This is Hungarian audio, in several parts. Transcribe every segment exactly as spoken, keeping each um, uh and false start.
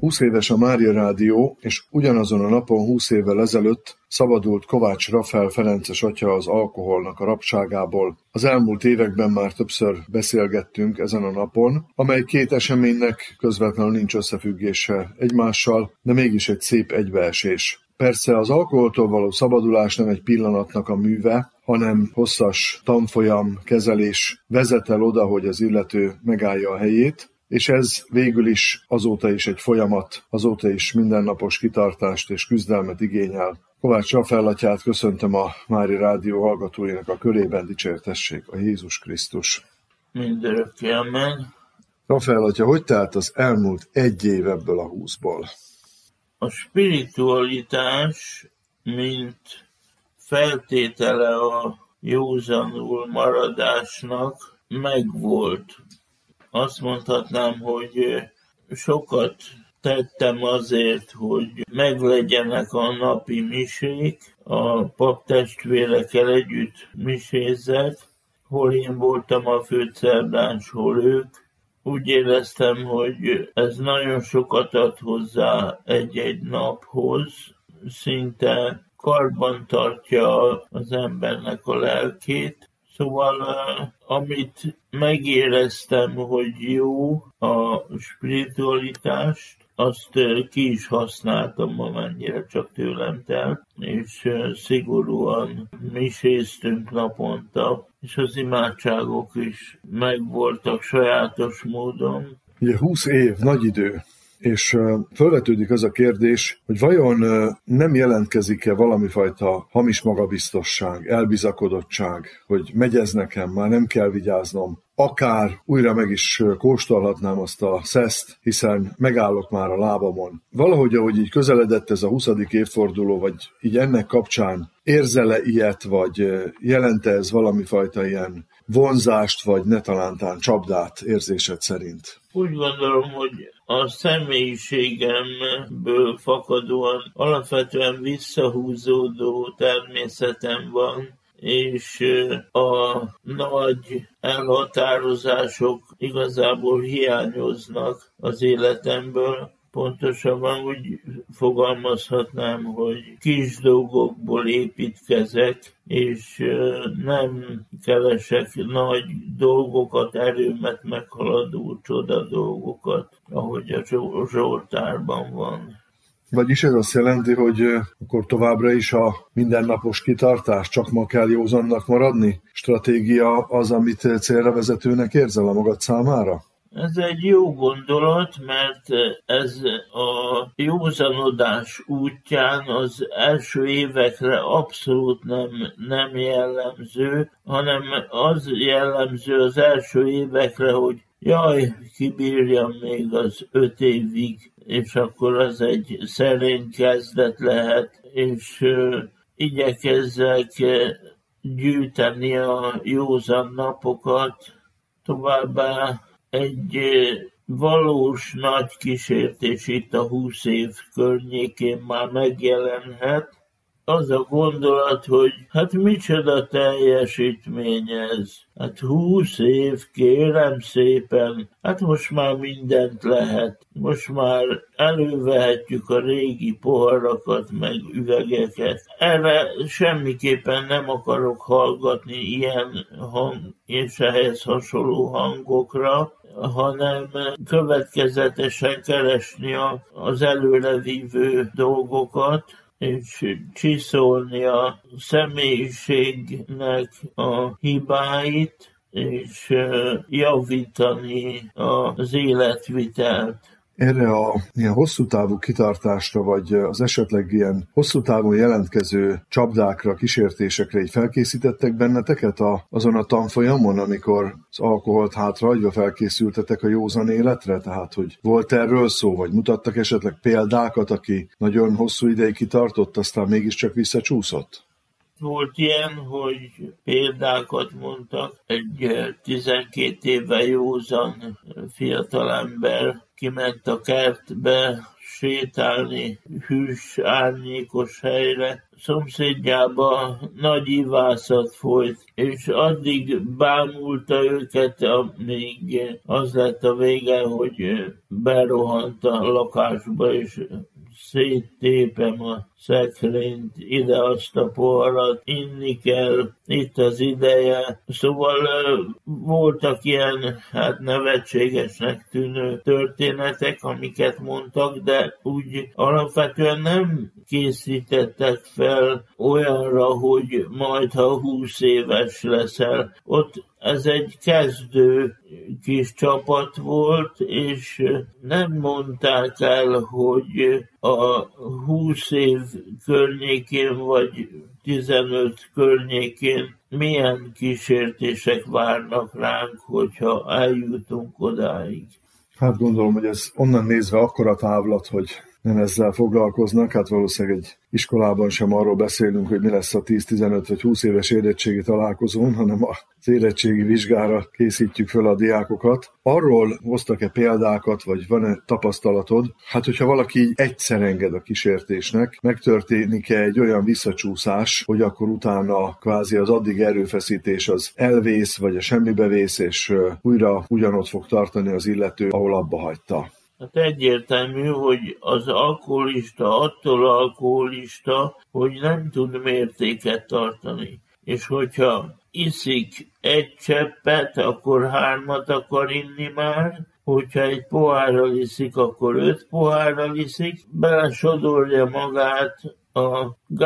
húsz éves a Mária Rádió, és ugyanazon a napon húsz évvel ezelőtt szabadult Kovács Rafael ferences atya az alkoholnak a rabságából. Az elmúlt években már többször beszélgettünk ezen a napon, amely két eseménynek közvetlenül nincs összefüggése egymással, de mégis egy szép egybeesés. Persze az alkoholtól való szabadulás nem egy pillanatnak a műve, hanem hosszas tanfolyam, kezelés vezet el oda, hogy az illető megállja a helyét, és ez végül is azóta is egy folyamat, azóta is mindennapos kitartást és küzdelmet igényel. Kovács Rafael atyát köszöntöm a Mária Rádió hallgatóinak a körében, dicsértessék a Jézus Krisztus. Mindörökké, amen. Rafael atya, hogy telt az elmúlt egy év ebből a húszból? A spiritualitás, mint feltétele a józanul maradásnak megvolt. Azt mondhatnám, hogy sokat tettem azért, hogy meglegyenek a napi misék, a paptestvérekkel együtt misézzek, hol én voltam a főszerdáns, hol ők. Úgy éreztem, hogy ez nagyon sokat ad hozzá egy-egy naphoz, szinte karban tartja az embernek a lelkét. Szóval, amit megéreztem, hogy jó a spiritualitást, azt ki is használtam, amennyire csak tőlem telt, és szigorúan miséztünk naponta, és az imádságok is megvoltak sajátos módon. Ugye húsz év, nagy idő. És felvetődik az a kérdés, hogy vajon nem jelentkezik-e valamifajta hamis magabiztosság, elbizakodottság, hogy megy ez nekem, már nem kell vigyáznom. Akár újra meg is kóstolhatnám azt a szeszt, hiszen megállok már a lábamon. Valahogy, ahogy így közeledett ez a huszadik évforduló, vagy így ennek kapcsán érzele ilyet, vagy jelente ez valamifajta ilyen vonzást, vagy netalántán csapdát érzésed szerint? Úgy gondolom, hogy a személyiségemből fakadóan alapvetően visszahúzódó természetem van, és a nagy elhatározások igazából hiányoznak az életemből. Pontosabban úgy fogalmazhatnám, hogy kis dolgokból építkezek, és nem keresek nagy dolgokat, erőmet meghaladó csoda dolgokat, ahogy a Zsoltárban van. Vagyis ez azt jelenti, hogy akkor továbbra is a mindennapos kitartás, csak ma kell józannak maradni? Stratégia az, amit célra vezetőnek érzel a magad számára? Ez egy jó gondolat, mert ez a józanodás útján az első évekre abszolút nem, nem jellemző, hanem az jellemző az első évekre, hogy jaj, kibírjam még az öt évig, és akkor az egy szerény kezdet lehet, és uh, igyekezzek gyűjteni a józan napokat, továbbá egy valós nagy kísértés itt a húsz év környékén már megjelenhet. Az a gondolat, hogy hát micsoda teljesítmény ez. Hát húsz év, kérem szépen, hát most már mindent lehet. Most már elővehetjük a régi poharakat, meg üvegeket. Erre semmiképpen nem akarok hallgatni ilyen hang és ehhez hasonló hangokra, hanem következetesen keresni az előrevívő dolgokat, és csiszolni a személyiségnek a hibáit, és javítani az életvitelt. Erre a ilyen hosszú távú kitartásra, vagy az esetleg ilyen hosszú távon jelentkező csapdákra, kísértésekre így felkészítettek benneteket a, azon a tanfolyamon, amikor az alkoholt hátrahagyva felkészültetek a józan életre? Tehát, hogy volt erről szó, vagy mutattak esetleg példákat, aki nagyon hosszú ideig kitartott, aztán mégiscsak visszacsúszott? Volt ilyen, hogy példákat mondtak. Egy tizenkét éve józan fiatalember kiment a kertbe sétálni hűs, árnyékos helyre, szomszédjában nagy ivászat folyt, és addig bámulta őket, amíg az lett a vége, hogy berohant a lakásba, és széttépem a szekrényt, ide azt a poharat, inni kell, itt az ideje. Szóval voltak ilyen, hát nevetségesnek tűnő történetek, amiket mondtak, de úgy alapvetően nem készítettek fel olyanra, hogy majd, ha húsz éves leszel. Ott ez egy kezdő kis csapat volt, és nem mondták el, hogy a húsz év környékén, vagy tizenöt környékén milyen kísértések várnak ránk, hogyha eljutunk odáig. Hát gondolom, hogy ez onnan nézve akkora távlat, hogy nem ezzel foglalkoznak, hát valószínűleg egy iskolában sem arról beszélünk, hogy mi lesz a tíz, tizenöt vagy húsz éves érettségi találkozón, hanem az érettségi vizsgára készítjük föl a diákokat. Arról hoztak-e példákat, vagy van-e tapasztalatod, hát hogyha valaki egyszer enged a kísértésnek, megtörténik-e egy olyan visszacsúszás, hogy akkor utána kvázi az addig erőfeszítés az elvész, vagy a semmibe vész, és újra ugyanott fog tartani az illető, ahol abba hagyta. Hát egyértelmű, hogy az alkoholista attól alkoholista, hogy nem tud mértéket tartani. És hogyha iszik egy cseppet, akkor hármat akar inni már, hogyha egy pohárral iszik, akkor öt pohárral iszik, belesodorja magát a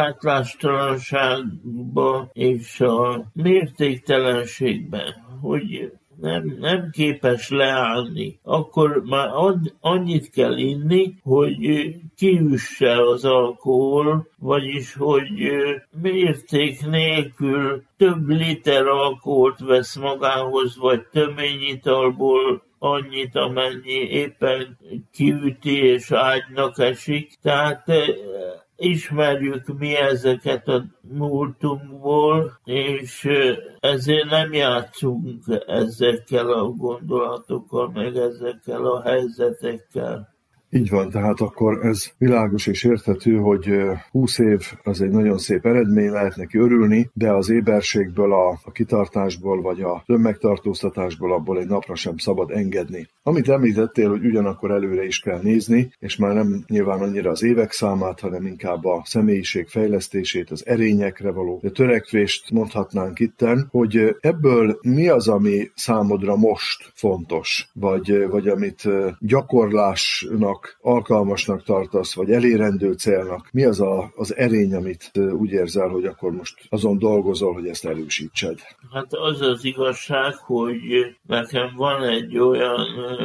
gátlástalanságba és a mértéktelenségbe, hogy Nem, nem képes leállni, akkor már annyit kell inni, hogy kiüsse az alkohol, vagyis hogy mérték nélkül több liter alkoholt vesz magához, vagy töményitalból annyit, amennyi éppen kiüti és ágynak esik. Tehát ismerjük mi ezeket a múltunkból, és ezért nem játszunk ezekkel a gondolatokkal, meg ezekkel a helyzetekkel. Így van, tehát akkor ez világos és érthető, hogy húsz év az egy nagyon szép eredmény, lehet neki örülni, de az éberségből, a, a kitartásból vagy a tömegtartóztatásból abból egy napra sem szabad engedni. Amit említettél, hogy ugyanakkor előre is kell nézni, és már nem nyilván annyira az évek számát, hanem inkább a személyiség fejlesztését, az erényekre való törekvést mondhatnánk itten, hogy ebből mi az, ami számodra most fontos, vagy, vagy amit gyakorlásnak alkalmasnak tartasz, vagy elérendő célnak? Mi az a, az erény, amit úgy érzel, hogy akkor most azon dolgozol, hogy ezt erősítsed? Hát az az igazság, hogy nekem van egy olyan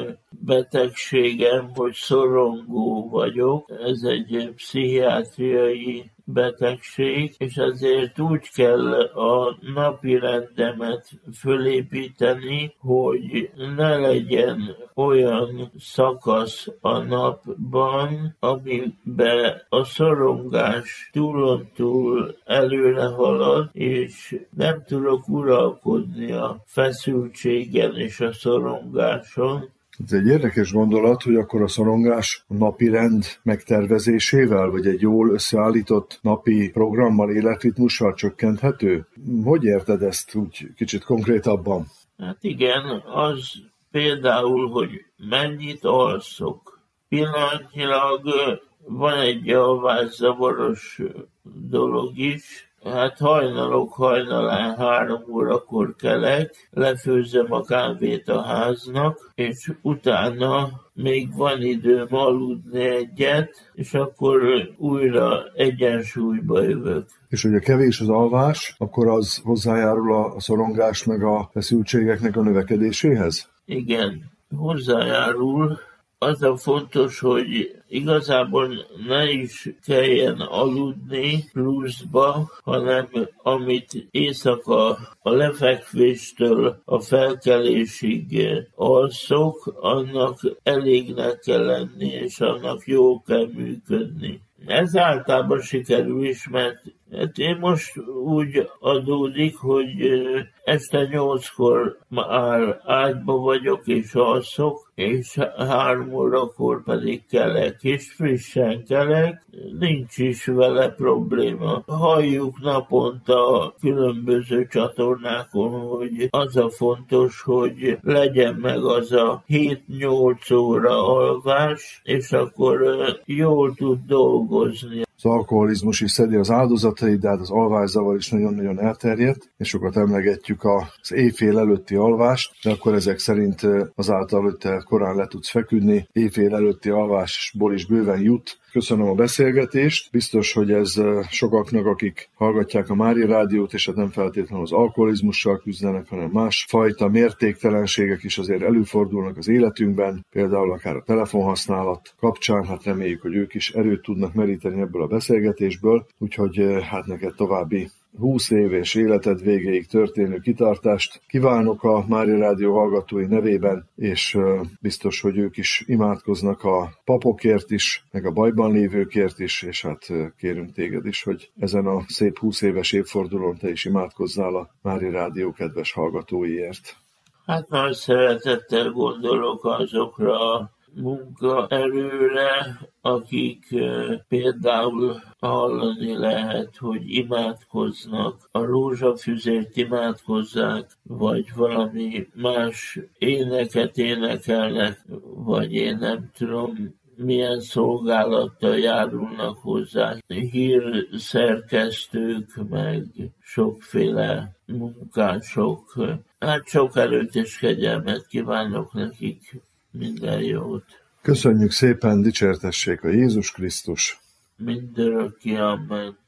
betegségem, hogy szorongó vagyok. Ez egy pszichiátriai betegség, és ezért úgy kell a napi rendemet fölépíteni, hogy ne legyen olyan szakasz a napban, amiben a szorongás túlontúl előre halad, és nem tudok uralkodni a feszültségen és a szorongáson. Ez egy érdekes gondolat, hogy akkor a szorongás a napi rend megtervezésével, vagy egy jól összeállított napi programmal, életritmussal csökkenthető? Hogy érted ezt úgy kicsit konkrétabban? Hát igen, az például, hogy mennyit alszok. Pillanatnyilag van egy alvászavaros dolog is. Hát hajnalok hajnalán három órakor kelek, lefőzöm a kávét a háznak, és utána még van időm aludni egyet, és akkor újra egyensúlyba jövök. És hogy a kevés az alvás, akkor az hozzájárul a szorongás meg a feszültségeknek a növekedéséhez? Igen, hozzájárul. Az a fontos, hogy igazából ne is kelljen aludni pluszba, hanem amit éjszaka a lefekvéstől a felkelésig alszok, annak elégnek kell lenni, és annak jól kell működni. Ez általában sikerül is, mert hát én most úgy adódik, hogy este nyolckor már ágyba vagyok és alszok, és három órakor pedig kelek, és frissen kelek, nincs is vele probléma. Halljuk naponta különböző csatornákon, hogy az a fontos, hogy legyen meg az a hét-nyolc óra alvás, és akkor jól tud dolgozni. Az alkoholizmus is szedi az áldozatait, de hát az alvászavar is nagyon-nagyon elterjedt, és sokat emlegetjük az éjfél előtti alvást, de akkor ezek szerint azáltal, hogy te korán le tudsz feküdni, éjfél előtti alvásból is bőven jut. Köszönöm a beszélgetést. Biztos, hogy ez sokaknak, akik hallgatják a Mária Rádiót, és hát nem feltétlenül az alkoholizmussal küzdenek, hanem más fajta mértéktelenségek is azért előfordulnak az életünkben, például akár a telefonhasználat kapcsán, hát reméljük, hogy ők is erőt tudnak meríteni ebből a beszélgetésből, úgyhogy hát neked további húsz éves életed végéig történő kitartást kívánok a Mária Rádió hallgatói nevében, és biztos, hogy ők is imádkoznak a papokért is, meg a bajban lévőkért is, és hát kérünk téged is, hogy ezen a szép húsz éves évfordulón te is imádkozzál a Mária Rádió kedves hallgatóiért. Hát nagy szeretettel gondolok azokra a munkaerőre, akik például hallani lehet, hogy imádkoznak, a rózsafüzért imádkozzák, vagy valami más éneket énekelnek, vagy én nem tudom, milyen szolgálattal járulnak hozzá. Hírszerkesztők, meg sokféle munkások. Hát sok erőt és kegyelmet kívánok nekik. Minden jót. Köszönjük szépen, dicsértessék a Jézus Krisztus. Mindörökké, amen.